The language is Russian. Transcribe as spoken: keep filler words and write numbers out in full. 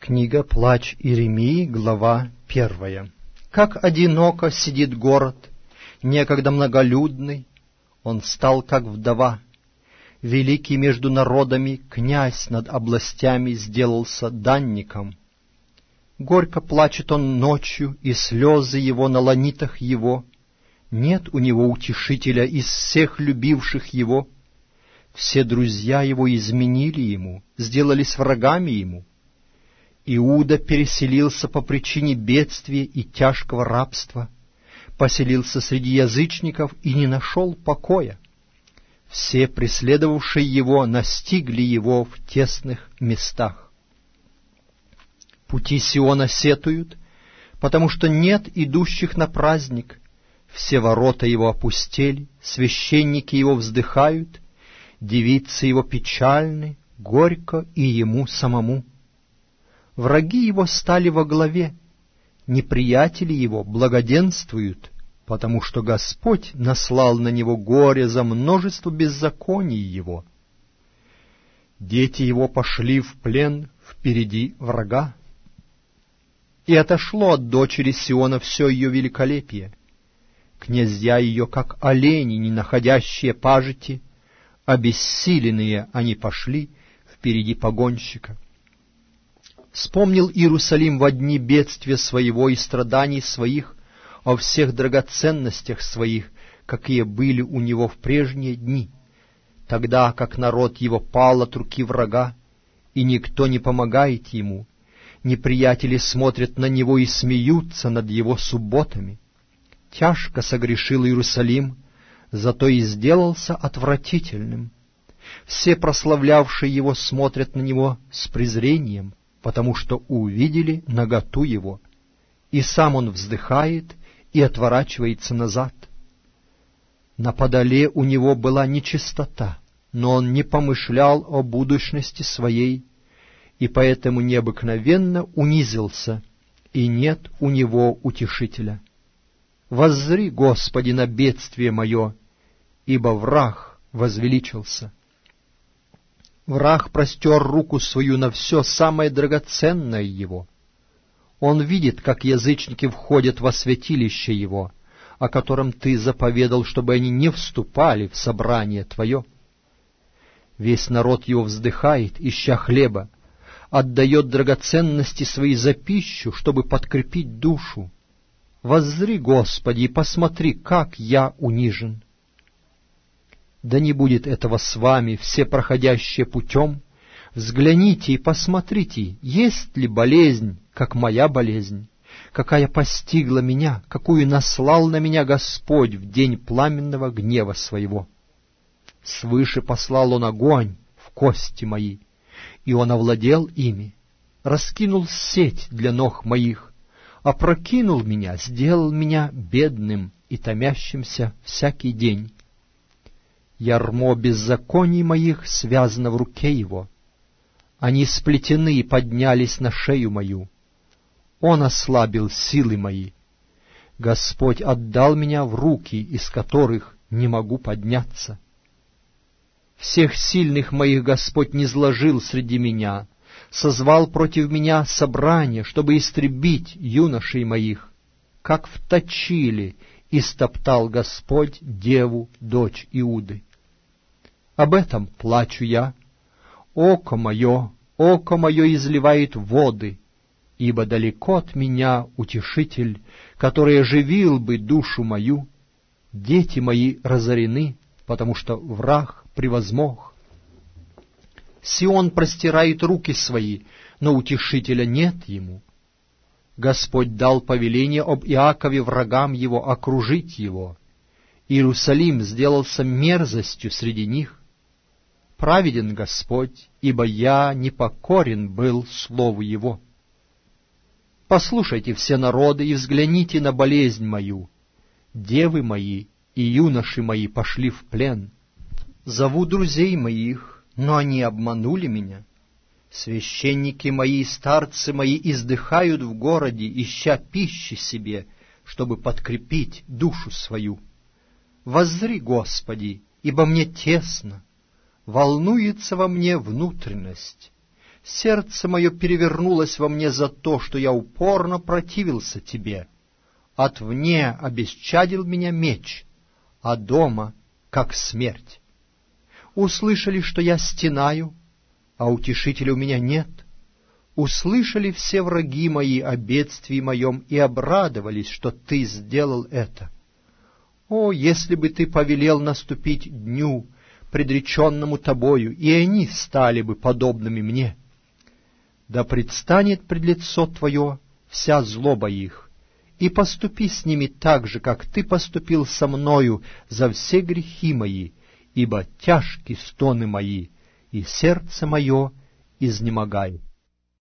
Книга «Плач Иеремии», глава первая. Как одиноко сидит город, некогда многолюдный, он стал, как вдова. Великий между народами князь над областями сделался данником. Горько плачет он ночью, и слезы его на ланитах его. Нет у него утешителя из всех любивших его. Все друзья его изменили ему, сделались врагами ему. Иуда переселился по причине бедствия и тяжкого рабства, поселился среди язычников и не нашел покоя. Все преследовавшие его настигли его в тесных местах. Пути Сиона сетуют, потому что нет идущих на праздник. Все ворота его опустели, священники его вздыхают, девицы его печальны, горько и ему самому. Враги его стали во главе, неприятели его благоденствуют, потому что Господь наслал на него горе за множество беззаконий его. Дети его пошли в плен впереди врага, и отошло от дочери Сиона все ее великолепие. Князья ее, как олени, не находящие пажити, обессиленные они пошли впереди погонщика. Вспомнил Иерусалим во дни бедствия своего и страданий своих о всех драгоценностях своих, какие были у него в прежние дни, тогда как народ его пал от руки врага, и никто не помогает ему, неприятели смотрят на него и смеются над его субботами. Тяжко согрешил Иерусалим, зато и сделался отвратительным. Все прославлявшие его смотрят на него с презрением, потому что увидели наготу его, и сам он вздыхает и отворачивается назад. На подоле у него была нечистота, но он не помышлял о будущности своей, и поэтому необыкновенно унизился, и нет у него утешителя. Воззри, Господи, на бедствие мое, ибо враг возвеличился. Враг простер руку свою на все самое драгоценное его. Он видит, как язычники входят во святилище его, о котором ты заповедал, чтобы они не вступали в собрание твое. Весь народ его вздыхает, ища хлеба, отдает драгоценности свои за пищу, чтобы подкрепить душу. Воззри, Господи, и посмотри, как я унижен. Да не будет этого с вами, все проходящие путем. Взгляните и посмотрите, есть ли болезнь, как моя болезнь, какая постигла меня, какую наслал на меня Господь в день пламенного гнева своего. Свыше послал Он огонь в кости мои, и Он овладел ими, раскинул сеть для ног моих, опрокинул меня, сделал меня бедным и томящимся всякий день. Ярмо беззаконий моих связано в руке его. Они сплетены и поднялись на шею мою. Он ослабил силы мои. Господь отдал меня в руки, из которых не могу подняться. Всех сильных моих Господь низложил среди меня, созвал против меня собрание, чтобы истребить юношей моих. Как вточили, истоптал Господь деву, дочь Иуды. Об этом плачу я. Око мое, око мое изливает воды, ибо далеко от меня утешитель, который оживил бы душу мою. Дети мои разорены, потому что враг превозмог. Сион простирает руки свои, но утешителя нет ему. Господь дал повеление об Иакове врагам его окружить его. Иерусалим сделался мерзостью среди них. Праведен Господь, ибо я непокорен был слову Его. Послушайте все народы и взгляните на болезнь мою. Девы мои и юноши мои пошли в плен. Зову друзей моих, но они обманули меня. Священники мои и старцы мои издыхают в городе, ища пищи себе, чтобы подкрепить душу свою. Воззри, Господи, ибо мне тесно, волнуется во мне внутренность. Сердце мое перевернулось во мне за то, что я упорно противился тебе. Отвне обесчадил меня меч, а дома — как смерть. Услышали, что я стенаю, а утешителя у меня нет. Услышали все враги мои о бедствии моем и обрадовались, что ты сделал это. О, если бы ты повелел наступить дню, предреченному тобою, и они стали бы подобными мне! Да предстанет пред лицо твое вся злоба их, и поступи с ними так же, как ты поступил со мною за все грехи мои, ибо тяжки стоны мои, и сердце мое изнемогает.